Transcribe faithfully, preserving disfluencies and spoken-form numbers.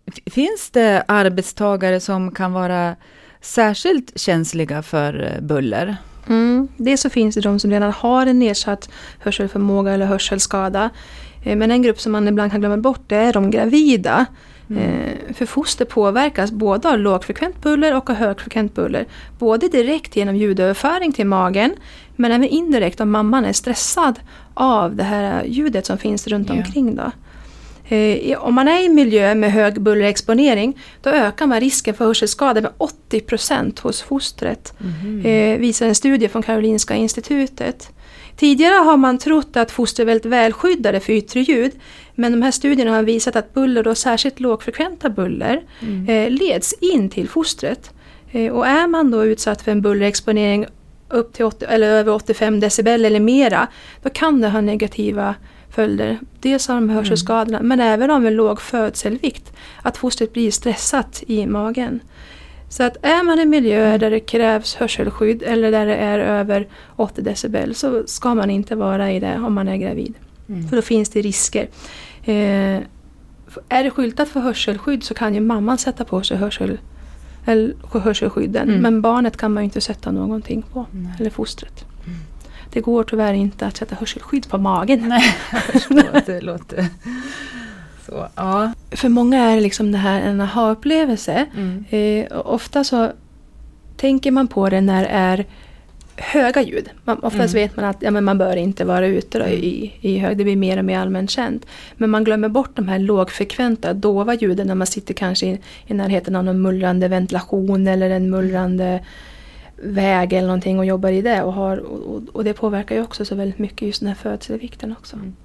Finns det arbetstagare som kan vara särskilt känsliga för buller? Mm. Dels så finns det de som redan har en nedsatt hörselförmåga eller hörselskada. Men en grupp som man ibland kan glömma bort, det är de gravida. Mm. För foster påverkas både av lågfrekvent buller och av högfrekvent buller. Både direkt genom ljudöverföring till magen, men även indirekt om mamman är stressad av det här ljudet som finns runt yeah. omkring då. Eh, om man är i en miljö med hög bullerexponering, då ökar man risken för hörselskada med åttio procent hos fostret. Mm. Eh, visar en studie från Karolinska institutet. Tidigare har man trott att foster är väldigt välskyddade för yttre ljud, men de här studierna har visat att buller, och särskilt lågfrekventa buller, mm. eh, leds in till fostret. Eh, och är man då utsatt för en bullerexponering upp till åttio, eller över åttiofem decibel eller mera, då kan det ha negativa följder. Dels av de hörselskadorna, mm. men även av en låg födselvikt. Att fostret blir stressat i magen. Så att är man i miljöer där det krävs hörselskydd eller där det är över åttio decibel, så ska man inte vara i det om man är gravid. Mm. För då finns det risker. Eh, är det skyltat för hörselskydd så kan ju mamman sätta på sig hörsel, eller hörselskydden. Mm. Men barnet kan man ju inte sätta någonting på. Mm. Eller fostret. Mm. Det går tyvärr inte att sätta hörselskydd på magen. Nej, jag förstår. Det låter... Så, ja. För många är det liksom det här en aha-upplevelse. Mm. Eh, ofta så tänker man på det när det är höga ljud. Man, oftast mm. vet man att ja, men man bör inte vara ute då, mm. i, i hög. Det blir mer och mer allmänt känt. Men man glömmer bort de här lågfrekventa, dova ljuden när man sitter kanske i, i närheten av någon mullrande ventilation eller en mullrande väg eller någonting och jobbar i det. Och, har, och, och det påverkar ju också så väldigt mycket just den här födselvikten också. Mm.